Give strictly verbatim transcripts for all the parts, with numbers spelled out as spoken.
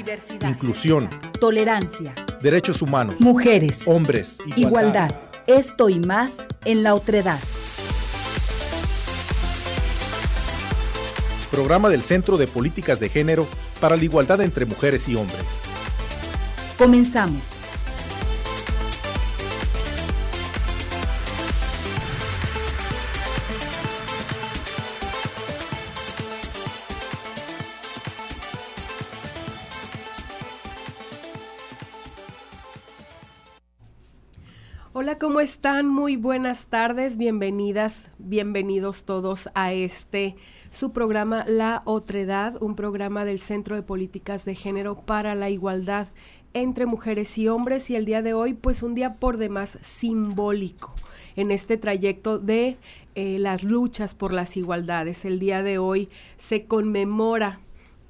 diversidad, inclusión, tolerancia, derechos humanos, mujeres, hombres, igualdad. igualdad. Esto y más en La Otredad. Programa del Centro de Políticas de Género para la Igualdad entre Mujeres y Hombres. Comenzamos. Hola, ¿cómo están? Muy buenas tardes, bienvenidas, bienvenidos todos a este, su programa La Otredad, un programa del Centro de Políticas de Género para la Igualdad entre Mujeres y Hombres, y el día de hoy, pues un día por demás simbólico en este trayecto de eh, las luchas por las igualdades. El día de hoy se conmemora,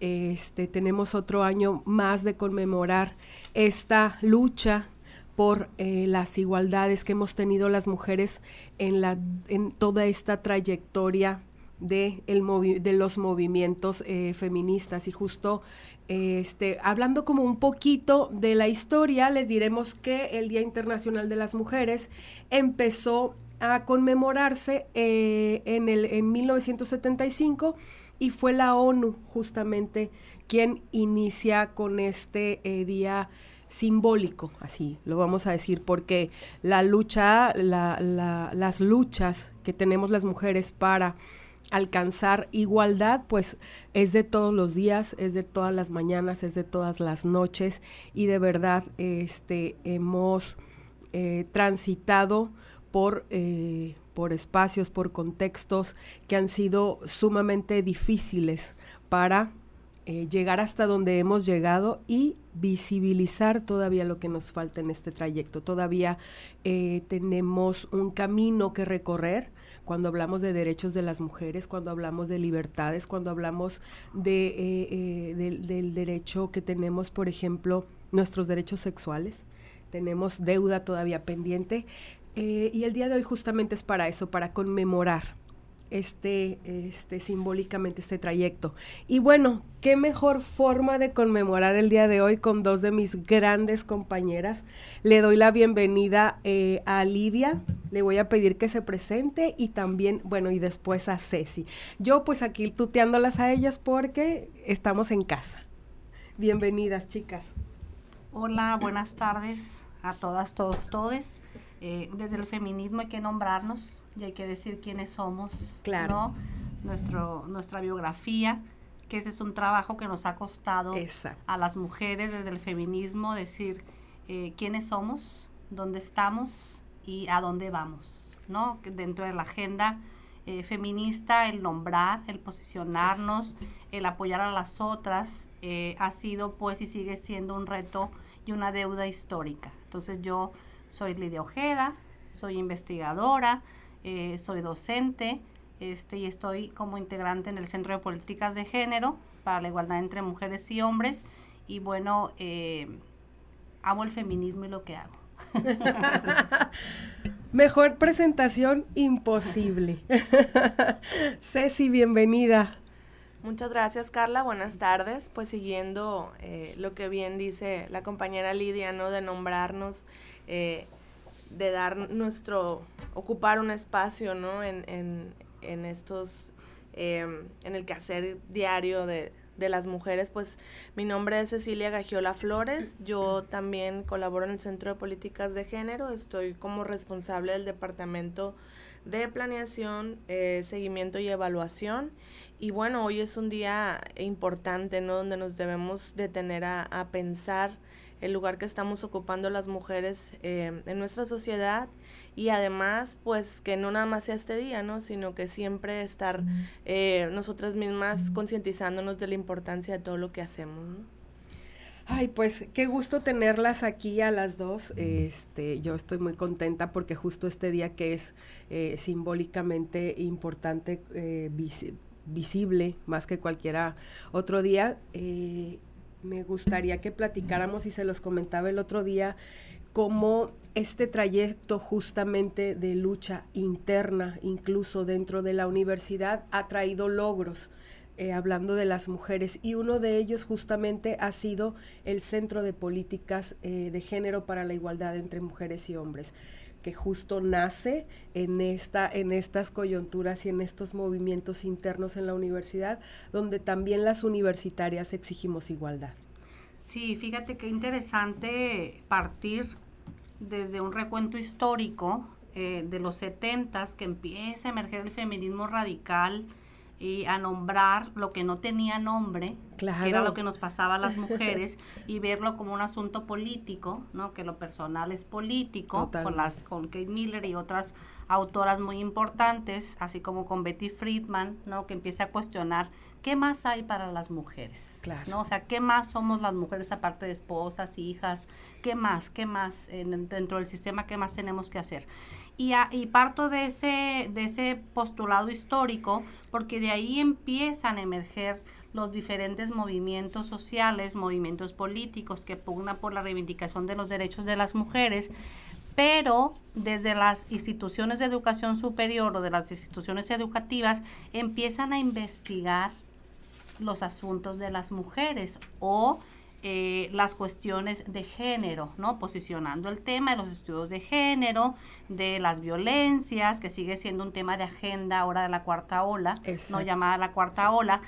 este, tenemos otro año más de conmemorar esta lucha por eh, las igualdades que hemos tenido las mujeres en, la, en toda esta trayectoria de, el movi- de los movimientos eh, feministas. Y justo eh, este, hablando como un poquito de la historia, les diremos que el Día Internacional de las Mujeres empezó a conmemorarse eh, en, el, en mil novecientos setenta y cinco, y fue la ONU justamente quien inicia con este eh, día simbólico, así lo vamos a decir, porque la lucha, la, la, las luchas que tenemos las mujeres para alcanzar igualdad, pues es de todos los días, es de todas las mañanas, es de todas las noches, y de verdad este, hemos eh, transitado por, eh, por espacios, por contextos que han sido sumamente difíciles para Eh, llegar hasta donde hemos llegado y visibilizar todavía lo que nos falta en este trayecto. Todavía eh, tenemos un camino que recorrer cuando hablamos de derechos de las mujeres, cuando hablamos de libertades, cuando hablamos de, eh, eh, del, del derecho que tenemos, por ejemplo, nuestros derechos sexuales. Tenemos deuda todavía pendiente eh, y el día de hoy justamente es para eso, para conmemorar Este, este, simbólicamente este trayecto. Y bueno, qué mejor forma de conmemorar el día de hoy con dos de mis grandes compañeras. Le doy la bienvenida eh, a Lidia, le voy a pedir que se presente, y también, bueno, y después a Ceci. Yo pues aquí tuteándolas a ellas porque estamos en casa. Bienvenidas, chicas. Hola, buenas tardes a todas, todos, todes. Eh, desde el feminismo hay que nombrarnos y hay que decir quiénes somos, claro, ¿no? Nuestro, nuestra biografía, que ese es un trabajo que nos ha costado Exacto. a las mujeres desde el feminismo, decir eh, quiénes somos, dónde estamos y a dónde vamos, ¿no? Dentro de la agenda eh, feminista, el nombrar, el posicionarnos, Exacto. el apoyar a las otras, eh, ha sido pues y sigue siendo un reto y una deuda histórica. Entonces yo soy Lidia Ojeda, soy investigadora, eh, soy docente este, y estoy como integrante en el Centro de Políticas de Género para la Igualdad entre Mujeres y Hombres, y bueno, eh, amo el feminismo y lo que hago. Mejor presentación imposible. Ceci, bienvenida. Muchas gracias, Carla, buenas tardes. Pues siguiendo eh, lo que bien dice la compañera Lidia, ¿no? De nombrarnos, eh, de dar nuestro, ocupar un espacio, ¿no? En, en, en estos, eh, en el quehacer diario de, de las mujeres. Pues mi nombre es Cecilia Gagiola Flores, yo también colaboro en el Centro de Políticas de Género, estoy como responsable del Departamento de Planeación, eh, Seguimiento y Evaluación. Y bueno, hoy es un día importante, ¿no? Donde nos debemos detener a, a pensar el lugar que estamos ocupando las mujeres eh, en nuestra sociedad, y además, pues, que no nada más sea este día, ¿no? Sino que siempre estar eh, nosotras mismas concientizándonos de la importancia de todo lo que hacemos, ¿no? Ay, pues qué gusto tenerlas aquí a las dos. Este, yo estoy muy contenta porque justo este día que es eh, simbólicamente importante, eh, vis- visible más que cualquiera otro día, eh, me gustaría que platicáramos, y se los comentaba el otro día, cómo este trayecto justamente de lucha interna, incluso dentro de la universidad, ha traído logros eh, hablando de las mujeres, y uno de ellos justamente ha sido el Centro de Políticas eh, de Género para la Igualdad entre Mujeres y Hombres, que justo nace en esta, en estas coyunturas y en estos movimientos internos en la universidad, donde también las universitarias exigimos igualdad. Sí, fíjate qué interesante partir desde un recuento histórico eh, de los setentas, que empieza a emerger el feminismo radical y a nombrar lo que no tenía nombre, claro, que era lo que nos pasaba a las mujeres, y verlo como un asunto político, ¿no? Que lo personal es político, Total. con las con Kate Miller y otras autoras muy importantes, así como con Betty Friedman, ¿no? Que empieza a cuestionar qué más hay para las mujeres, claro, ¿no? O sea, qué más somos las mujeres aparte de esposas, hijas, qué más, qué más en, dentro del sistema, qué más tenemos que hacer. Y, a, y parto de ese, de ese postulado histórico, porque de ahí empiezan a emerger los diferentes movimientos sociales, movimientos políticos que pugnan por la reivindicación de los derechos de las mujeres, pero desde las instituciones de educación superior o de las instituciones educativas empiezan a investigar los asuntos de las mujeres o Eh, las cuestiones de género, ¿no? Posicionando el tema de los estudios de género, de las violencias, que sigue siendo un tema de agenda ahora de la cuarta ola, Exacto. no llamada la cuarta Sí. ola,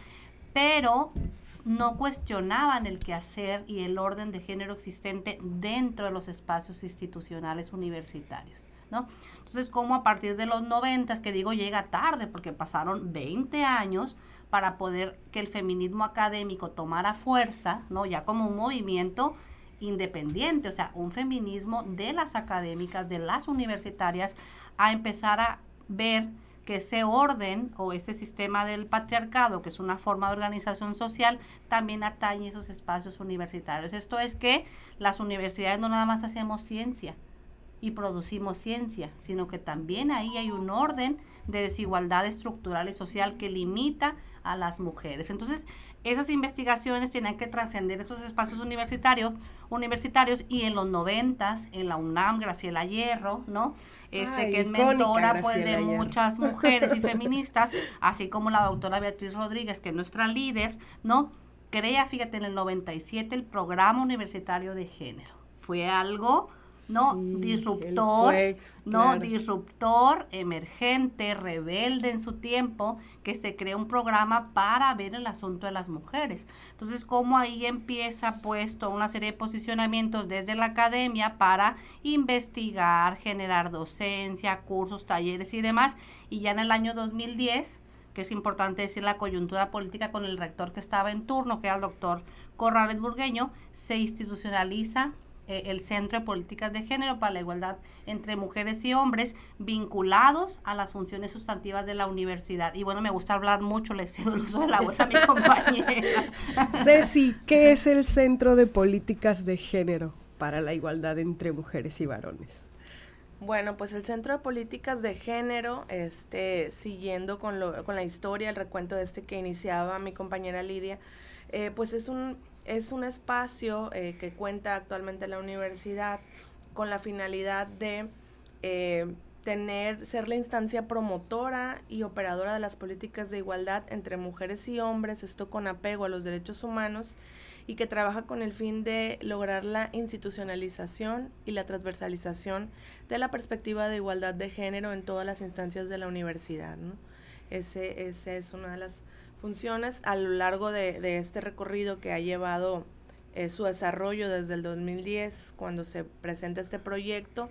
pero no cuestionaban el quehacer y el orden de género existente dentro de los espacios institucionales universitarios, ¿no? Entonces, como a partir de los noventas, que digo llega tarde, porque pasaron veinte años para poder que el feminismo académico tomara fuerza, ¿no? Ya como un movimiento independiente, o sea, un feminismo de las académicas, de las universitarias, a empezar a ver que ese orden o ese sistema del patriarcado, que es una forma de organización social, también atañe esos espacios universitarios. Esto es que las universidades no nada más hacemos ciencia y producimos ciencia, sino que también ahí hay un orden de desigualdad estructural y social que limita a las mujeres. Entonces, esas investigaciones tienen que trascender esos espacios universitarios, universitarios y en los noventas, en la UNAM, Graciela Hierro, ¿no? Este, Ay, que es icónica mentora pues, de Graciela Hierro. muchas mujeres y feministas, así como la doctora Beatriz Rodríguez, que es nuestra líder, ¿no? Crea, fíjate, en el noventa y siete el Programa Universitario de Género. Fue algo... ¿no? Sí, disruptor, el P U E X, ¿no? claro. Disruptor, emergente, rebelde en su tiempo, que se crea un programa para ver el asunto de las mujeres. Entonces, como ahí empieza pues toda una serie de posicionamientos desde la academia para investigar, generar docencia, cursos, talleres y demás, y ya en el año dos mil diez, que es importante decir la coyuntura política con el rector que estaba en turno, que era el doctor Corrales Burgueño, se institucionaliza el Centro de Políticas de Género para la Igualdad entre Mujeres y Hombres, vinculados a las funciones sustantivas de la universidad. Y bueno, me gusta hablar mucho, le cedo el uso de la voz a mi compañera. Ceci, ¿qué es el Centro de Políticas de Género para la Igualdad entre Mujeres y Varones? Bueno, pues el Centro de Políticas de Género, este, siguiendo con, lo, con la historia, el recuento este que iniciaba mi compañera Lidia, eh, pues es un... Es un espacio eh, que cuenta actualmente la universidad con la finalidad de eh, tener, ser la instancia promotora y operadora de las políticas de igualdad entre mujeres y hombres, esto con apego a los derechos humanos, y que trabaja con el fin de lograr la institucionalización y la transversalización de la perspectiva de igualdad de género en todas las instancias de la universidad, ¿no? Ese, ese es una de las funciones a lo largo de, de este recorrido que ha llevado eh, su desarrollo desde el dos mil diez, cuando se presenta este proyecto,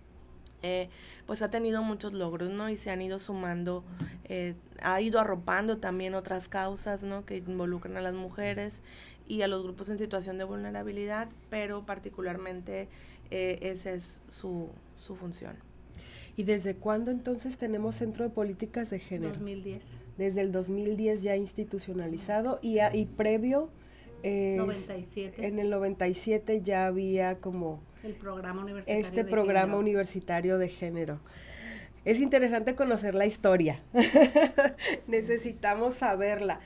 eh, pues ha tenido muchos logros, ¿no? Y se han ido sumando, eh, ha ido arropando también otras causas, ¿no? Que involucran a las mujeres y a los grupos en situación de vulnerabilidad, pero particularmente eh, esa es su, su función. ¿Y desde cuándo entonces tenemos Centro de Políticas de Género? dos mil diez. Desde el dos mil diez ya institucionalizado y, a, y previo, eh, noventa y siete. en el noventa y siete ya había como El programa universitario este de programa género. universitario de género. Es interesante conocer la historia. Necesitamos saberla.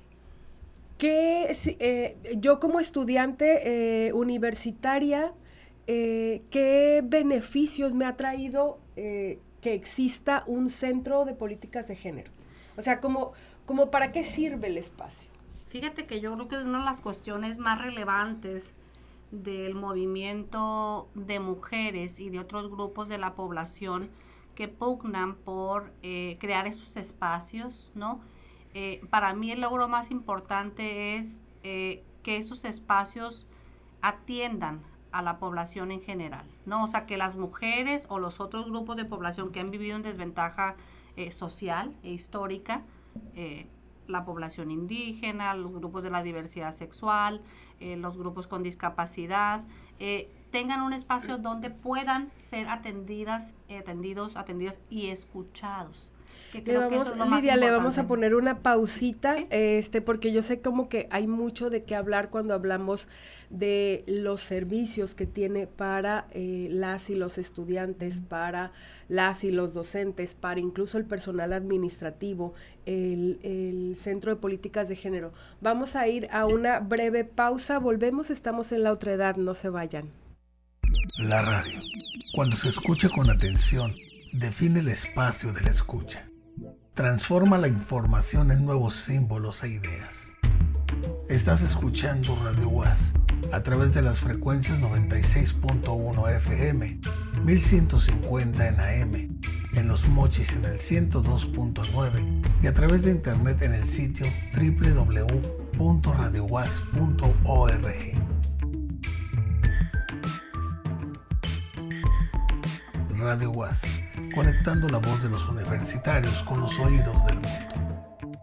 ¿Qué, eh, yo como estudiante eh, universitaria, eh, qué beneficios me ha traído eh, que exista un centro de políticas de género? O sea, como, ¿Cómo para qué sirve el espacio? Fíjate que yo creo que una de las cuestiones más relevantes del movimiento de mujeres y de otros grupos de la población que pugnan por eh, crear estos espacios, ¿no? Eh, para mí el logro más importante es eh, que estos espacios atiendan a la población en general, ¿no? O sea, que las mujeres o los otros grupos de población que han vivido en desventaja eh, social e histórica, eh, la población indígena, los grupos de la diversidad sexual, eh, los grupos con discapacidad, eh, tengan un espacio donde puedan ser atendidas, eh, atendidos, atendidas y escuchados. Que Le creo que vamos, eso es lo más Lidia, le vamos a importante. poner una pausita, Sí. este, porque yo sé como que hay mucho de qué hablar cuando hablamos de los servicios que tiene para eh, las y los estudiantes, para las y los docentes, para incluso el personal administrativo, el, el Centro de Políticas de Género. Vamos a ir a una breve pausa, volvemos, estamos en La Otredad, no se vayan. La radio, cuando se escucha con atención, define el espacio de la escucha. Transforma la información en nuevos símbolos e ideas. Estás escuchando Radio UAS a través de las frecuencias noventa y seis punto uno F M, mil ciento cincuenta en A M, en Los Mochis en el ciento dos punto nueve y a través de internet en el sitio doble u doble u doble u punto radio uas punto org. Radio UAS, conectando la voz de los universitarios con los oídos del mundo.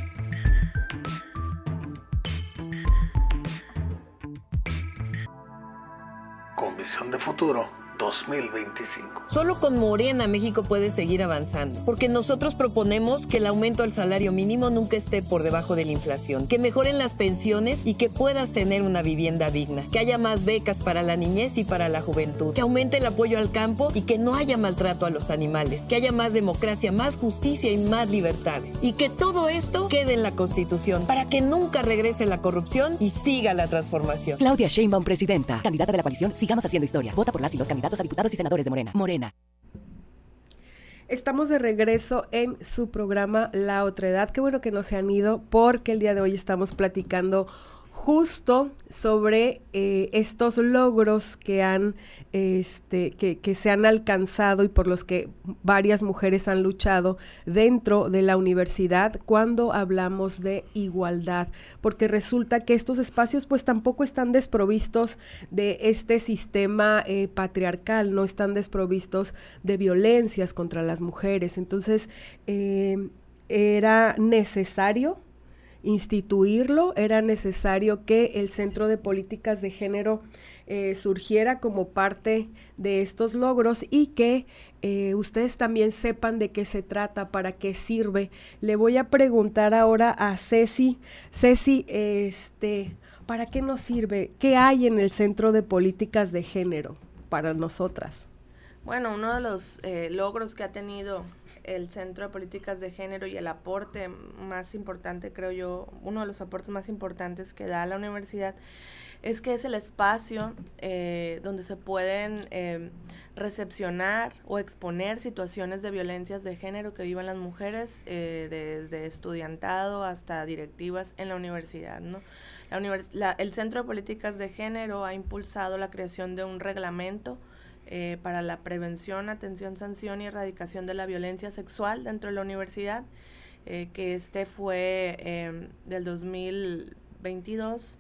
Con visión de futuro dos mil veinticinco. Solo con Morena México puede seguir avanzando, porque nosotros proponemos que el aumento al salario mínimo nunca esté por debajo de la inflación, que mejoren las pensiones y que puedas tener una vivienda digna, que haya más becas para la niñez y para la juventud, que aumente el apoyo al campo y que no haya maltrato a los animales, que haya más democracia, más justicia y más libertades, y que todo esto quede en la Constitución para que nunca regrese la corrupción y siga la transformación. Claudia Sheinbaum, presidenta, candidata de la coalición Sigamos Haciendo Historia. Vota por las y los candidatos a diputados y senadores de Morena. Morena. Estamos de regreso en su programa La Otredad. Qué bueno que no se han ido, porque el día de hoy estamos platicando justo sobre eh, estos logros que han este que, que se han alcanzado y por los que varias mujeres han luchado dentro de la universidad cuando hablamos de igualdad, porque resulta que estos espacios pues tampoco están desprovistos de este sistema eh, patriarcal, no están desprovistos de violencias contra las mujeres. Entonces eh, era necesario instituirlo, era necesario que el Centro de Políticas de Género eh, surgiera como parte de estos logros y que eh, ustedes también sepan de qué se trata, para qué sirve. Le voy a preguntar ahora a Ceci. Ceci, este, ¿para qué nos sirve? ¿Qué hay en el Centro de Políticas de Género para nosotras? Bueno, uno de los eh, logros que ha tenido el Centro de Políticas de Género y el aporte más importante, creo yo, uno de los aportes más importantes que da la universidad, es que es el espacio eh, donde se pueden eh, recepcionar o exponer situaciones de violencias de género que viven las mujeres, eh, desde estudiantado hasta directivas en la universidad, ¿no? La univers- la, el Centro de Políticas de Género ha impulsado la creación de un reglamento Eh, para la prevención, atención, sanción y erradicación de la violencia sexual dentro de la universidad, eh, que este fue eh, del dos mil veintidós,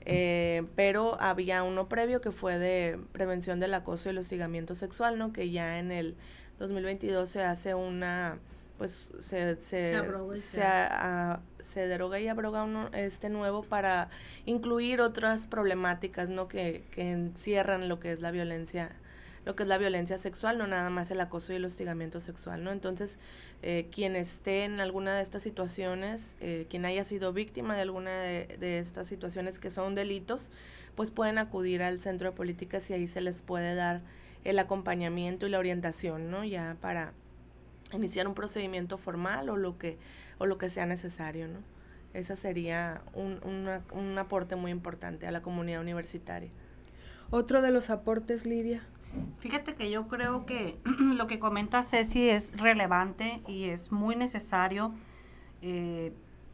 eh, pero había uno previo que fue de prevención del acoso y el hostigamiento sexual, ¿no? Que ya en el dos mil veintidós se hace una, pues se se, se, se, a, a, se deroga y abroga uno, este nuevo para incluir otras problemáticas, ¿no? Que, que encierran lo que es la violencia lo que es la violencia sexual, no nada más el acoso y el hostigamiento sexual, ¿no? Entonces, eh, quien esté en alguna de estas situaciones, eh, quien haya sido víctima de alguna de, de estas situaciones que son delitos, pues pueden acudir al Centro de Políticas y ahí se les puede dar el acompañamiento y la orientación, ¿no? Ya para iniciar un procedimiento formal o lo que, o lo que sea necesario, ¿no? Ese sería un, una, un aporte muy importante a la comunidad universitaria. Otro de los aportes, Lidia. Fíjate que yo creo que lo que comenta Ceci es relevante y es muy necesario, eh,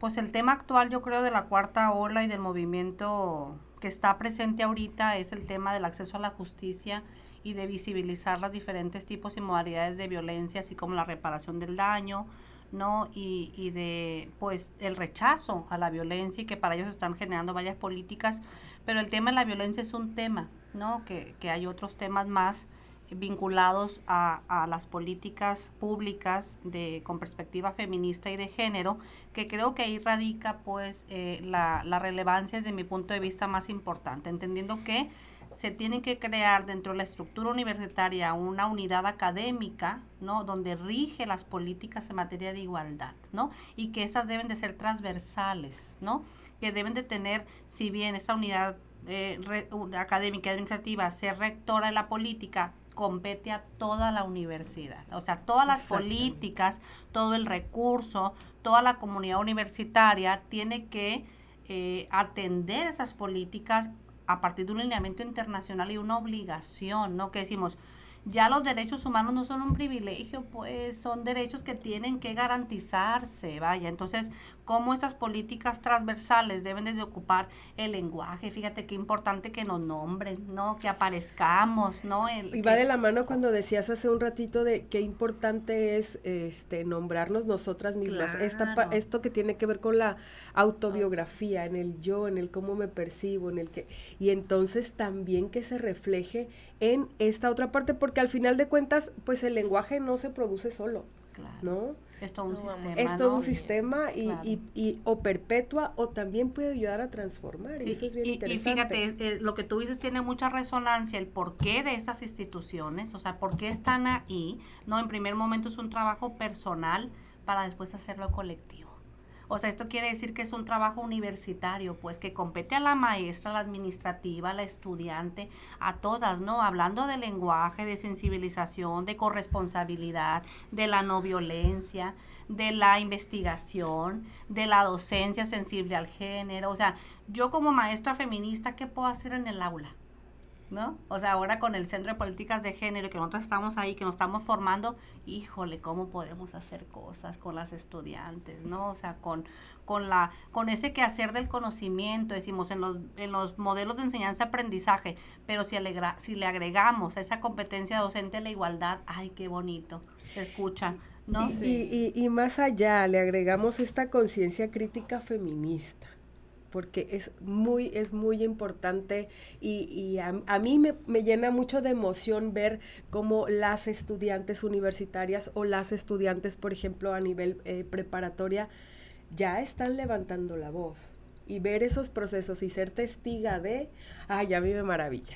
Pues el tema actual, yo creo, de la cuarta ola y del movimiento que está presente ahorita es el tema del acceso a la justicia y de visibilizar los diferentes tipos y modalidades de violencia, así como la reparación del daño, ¿no? Y, y de, pues, el rechazo a la violencia, y que para ellos están generando varias políticas, pero el tema de la violencia es un tema, ¿no? Que, que hay otros temas más vinculados a, a las políticas públicas de con perspectiva feminista y de género, que creo que ahí radica, pues, eh, la, la relevancia desde mi punto de vista más importante, entendiendo que se tiene que crear dentro de la estructura universitaria una unidad académica, ¿no? Donde rige las políticas en materia de igualdad, ¿no? Y que esas deben de ser transversales, ¿no? Que deben de tener, si bien esa unidad eh, re, académica y administrativa ser rectora de la política, compete a toda la universidad, o sea, todas las políticas, todo el recurso, toda la comunidad universitaria tiene que eh, atender esas políticas a partir de un lineamiento internacional y una obligación, ¿no? Que decimos, ya los derechos humanos no son un privilegio, pues son derechos que tienen que garantizarse, vaya. Entonces, cómo estas políticas transversales deben de ocupar el lenguaje, fíjate qué importante que nos nombren, ¿no? Que aparezcamos, ¿no? El, y va que, de la mano cuando decías hace un ratito de qué importante es este nombrarnos nosotras mismas, claro. Esta, esto que tiene que ver con la autobiografía, en el yo, en el cómo me percibo, en el que, y entonces también que se refleje en esta otra parte, porque al final de cuentas, pues el lenguaje no se produce solo, claro. ¿no? Es todo un no, sistema, Es todo ¿no? un sistema y, claro. y, y o perpetua o también puede ayudar a transformar, sí, y eso es bien y, interesante. Y fíjate, eh, lo que tú dices tiene mucha resonancia, el porqué de estas instituciones, o sea, por qué están ahí, ¿no? En primer momento es un trabajo personal para después hacerlo colectivo. O sea, esto quiere decir que es un trabajo universitario, pues, que compete a la maestra, a la administrativa, a la estudiante, a todas, ¿no? Hablando de lenguaje, de sensibilización, de corresponsabilidad, de la no violencia, de la investigación, de la docencia sensible al género. O sea, yo como maestra feminista, ¿qué puedo hacer en el aula? ¿No? O sea, ahora con el Centro de Políticas de Género, que nosotros estamos ahí, que nos estamos formando, híjole, cómo podemos hacer cosas con las estudiantes, ¿no? O sea, con, con la, con ese quehacer del conocimiento, decimos, en los, en los modelos de enseñanza-aprendizaje, pero si, alegra, si le agregamos a esa competencia docente la igualdad, ¡ay, qué bonito! Se escucha, ¿no? Y, sí. y, y, y más allá, le agregamos esta conciencia crítica feminista, porque es muy, es muy importante y, y a, a mí me, me llena mucho de emoción ver cómo las estudiantes universitarias o las estudiantes, por ejemplo, a nivel eh, preparatoria, ya están levantando la voz. Y ver esos procesos y ser testiga de, ay, a mí me maravilla.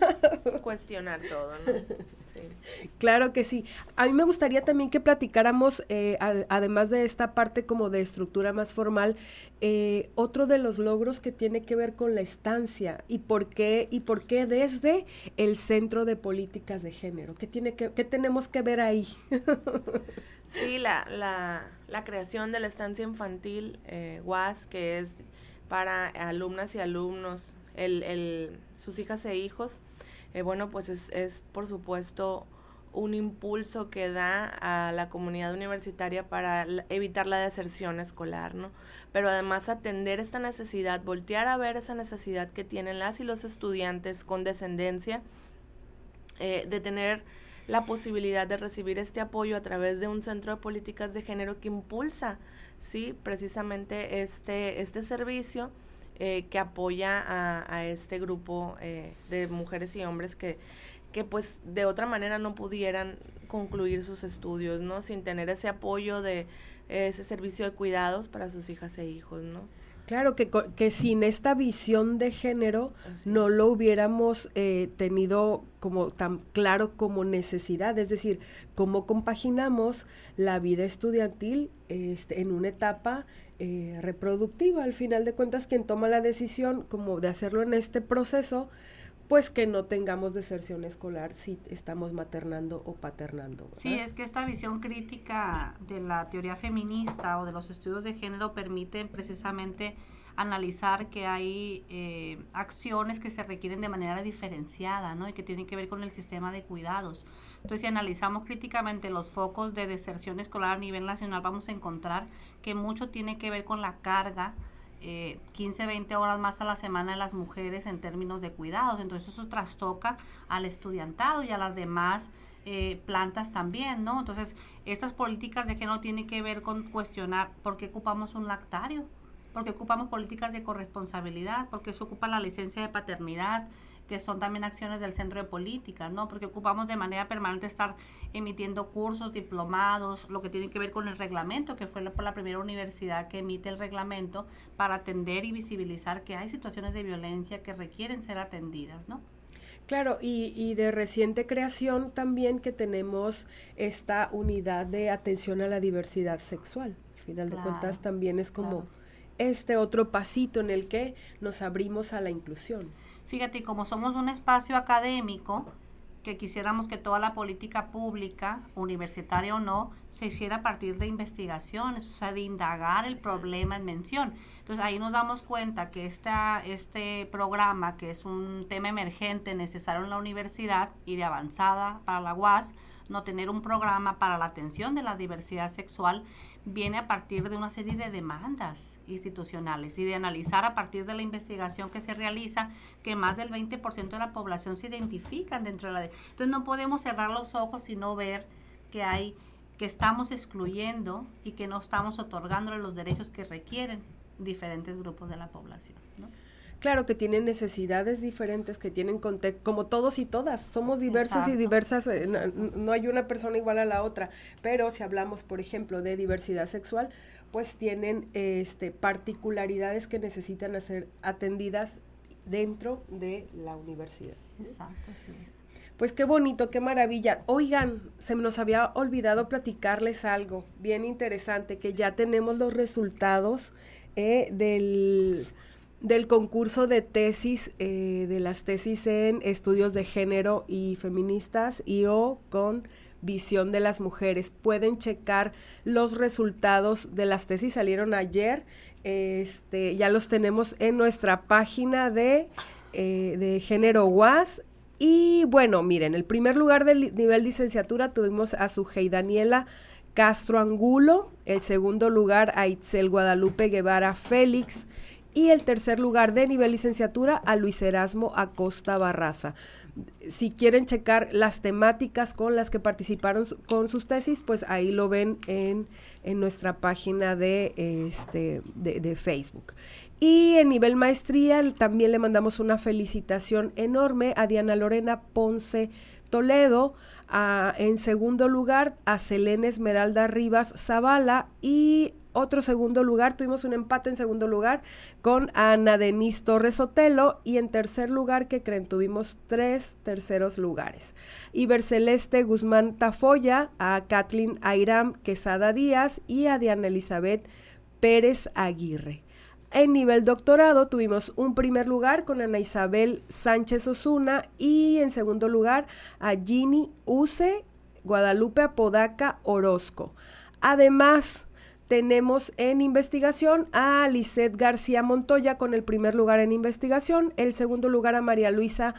Cuestionar todo, ¿no? Sí. Claro que sí. A mí me gustaría también que platicáramos, eh, a, además de esta parte como de estructura más formal, eh, otro de los logros que tiene que ver con la estancia y por qué, y por qué desde el Centro de Políticas de Género. ¿Qué, tiene que, qué tenemos que ver ahí? Sí, la, la, la creación de la estancia infantil eh, U A S, que es para alumnas y alumnos, el, el, sus hijas e hijos, eh, bueno, pues es, es por supuesto un impulso que da a la comunidad universitaria para la, evitar la deserción escolar, ¿no? Pero además atender esta necesidad, voltear a ver esa necesidad que tienen las y los estudiantes con descendencia, eh, de tener la posibilidad de recibir este apoyo a través de un centro de políticas de género que impulsa, sí, precisamente este, este servicio eh, que apoya a, a este grupo eh, de mujeres y hombres que, que pues de otra manera no pudieran concluir sus estudios, ¿no? Sin tener ese apoyo de eh, ese servicio de cuidados para sus hijas e hijos, ¿no? Claro, que, que sin esta visión de género Así no es. lo hubiéramos eh, tenido como tan claro como necesidad, es decir, cómo compaginamos la vida estudiantil este, en una etapa eh, reproductiva. Al final de cuentas, quien toma la decisión como de hacerlo en este proceso, pues que no tengamos deserción escolar si estamos maternando o paternando, ¿verdad? Sí, es que esta visión crítica de la teoría feminista o de los estudios de género permite precisamente analizar que hay eh, acciones que se requieren de manera diferenciada, ¿no? Y que tienen que ver con el sistema de cuidados. Entonces, si analizamos críticamente los focos de deserción escolar a nivel nacional, vamos a encontrar que mucho tiene que ver con la carga, eh, quince, veinte horas más a la semana de las mujeres en términos de cuidados. Entonces, eso trastoca al estudiantado y a las demás eh, plantas también, ¿no? Entonces, estas políticas de género tienen que ver con cuestionar por qué ocupamos un lactario, porque ocupamos políticas de corresponsabilidad, porque se ocupa la licencia de paternidad, que son también acciones del Centro de Políticas, ¿no? Porque ocupamos de manera permanente estar emitiendo cursos, diplomados, lo que tiene que ver con el reglamento, que fue la, la primera universidad que emite el reglamento para atender y visibilizar que hay situaciones de violencia que requieren ser atendidas, ¿no? Claro, y, y de reciente creación también que tenemos esta unidad de atención a la diversidad sexual. Al final claro, de cuentas también es como... Claro. Este otro pasito en el que nos abrimos a la inclusión. Fíjate, como somos un espacio académico, que quisiéramos que toda la política pública, universitaria o no, se hiciera a partir de investigaciones, o sea, de indagar el problema en mención. Entonces, ahí nos damos cuenta que esta, este programa, que es un tema emergente necesario en la universidad y de avanzada para la U A S, no tener un programa para la atención de la diversidad sexual, viene a partir de una serie de demandas institucionales y de analizar a partir de la investigación que se realiza que más del veinte por ciento de la población se identifican dentro de la... De- Entonces no podemos cerrar los ojos y no ver que hay, que estamos excluyendo y que no estamos otorgándole los derechos que requieren diferentes grupos de la población, ¿no? Claro que tienen necesidades diferentes, que tienen contexto, como todos y todas, somos diversos Exacto. y diversas, eh, no, no hay una persona igual a la otra, pero si hablamos, por ejemplo, de diversidad sexual, pues tienen este, particularidades que necesitan ser atendidas dentro de la universidad. Exacto, así es. Pues qué bonito, qué maravilla. Oigan, se nos había olvidado platicarles algo bien interesante, que ya tenemos los resultados eh, del... del concurso de tesis, eh, de las tesis en estudios de género y feministas y o con visión de las mujeres. Pueden checar los resultados de las tesis, salieron ayer, este, ya los tenemos en nuestra página de, eh, de Género U A S. Y bueno, miren, el primer lugar del nivel licenciatura tuvimos a Sujei Daniela Castro Angulo, el segundo lugar a Itzel Guadalupe Guevara Félix, y el tercer lugar de nivel licenciatura a Luis Erasmo Acosta Barraza. Si quieren checar las temáticas con las que participaron su, con sus tesis, pues ahí lo ven en, en nuestra página de, este, de, de Facebook. Y en nivel maestría también le mandamos una felicitación enorme a Diana Lorena Ponce Toledo, a, en segundo lugar a Selene Esmeralda Rivas Zavala, y otro segundo lugar, tuvimos un empate en segundo lugar con Ana Denise Torres Sotelo, y en tercer lugar, ¿qué creen? Tuvimos tres terceros lugares. Iberceleste Guzmán Tafoya, a Kathleen Airam Quesada Díaz y a Diana Elizabeth Pérez Aguirre. En nivel doctorado tuvimos un primer lugar con Ana Isabel Sánchez Osuna y en segundo lugar a Ginny Use Guadalupe Apodaca Orozco. Además, tenemos en investigación a Lisette García Montoya con el primer lugar en investigación, el segundo lugar a María Luisa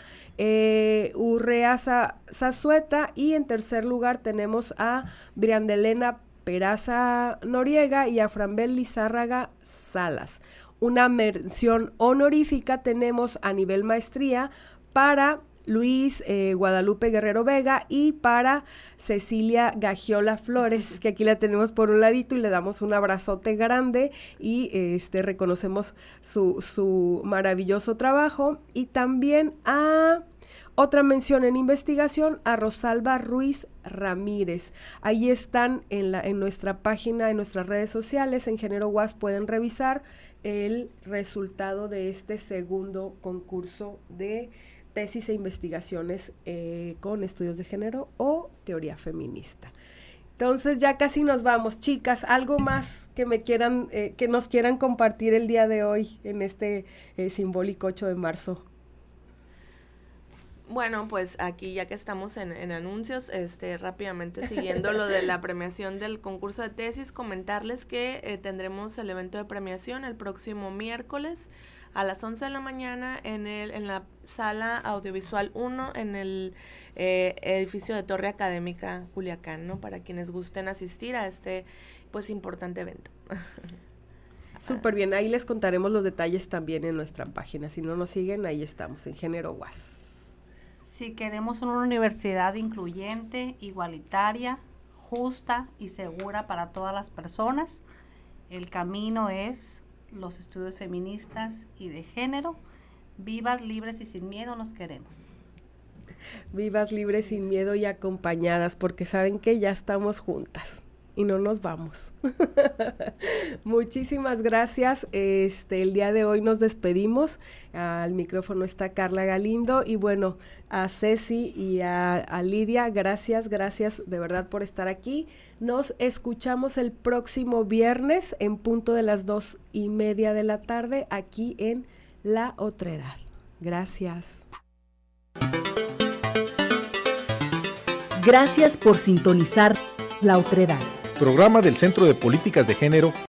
eh, Urrea Zazueta y en tercer lugar tenemos a Briandelena Peraza Noriega y a Franbel Lizárraga Salas. Una mención honorífica tenemos a nivel maestría para Luis eh, Guadalupe Guerrero Vega y para Cecilia Gagiola Flores, que aquí la tenemos por un ladito y le damos un abrazote grande y este reconocemos su, su maravilloso trabajo. Y también a otra mención en investigación a Rosalba Ruiz Ramírez. Ahí están en, la, en nuestra página, en nuestras redes sociales, en Género U A S pueden revisar el resultado de este segundo concurso de tesis e investigaciones eh, con estudios de género o teoría feminista. Entonces ya casi nos vamos, chicas, algo más que me quieran, eh, que nos quieran compartir el día de hoy en este eh, simbólico ocho de marzo. Bueno, pues aquí ya que estamos en, en anuncios, este, rápidamente siguiendo lo de la premiación del concurso de tesis, comentarles que eh, tendremos el evento de premiación el próximo miércoles a las once de la mañana en el en la sala audiovisual uno en el eh, edificio de Torre Académica Culiacán, ¿no? Para quienes gusten asistir a este pues importante evento. Súper bien, ahí les contaremos los detalles también en nuestra página. Si no nos siguen, ahí estamos, en Género U A S. Si queremos una universidad incluyente, igualitaria, justa y segura para todas las personas, el camino es los estudios feministas y de género. Vivas, libres y sin miedo nos queremos. Vivas, libres, sin miedo y acompañadas, porque saben que ya estamos juntas y no nos vamos. Muchísimas gracias. Este, el día de hoy nos despedimos. Al micrófono está Carla Galindo y bueno, a Ceci y a, a Lidia, gracias, gracias de verdad por estar aquí. Nos escuchamos el próximo viernes en punto de las dos y media de la tarde aquí en La Otredad. Gracias. Gracias por sintonizar La Otredad. Programa del Centro de Políticas de Género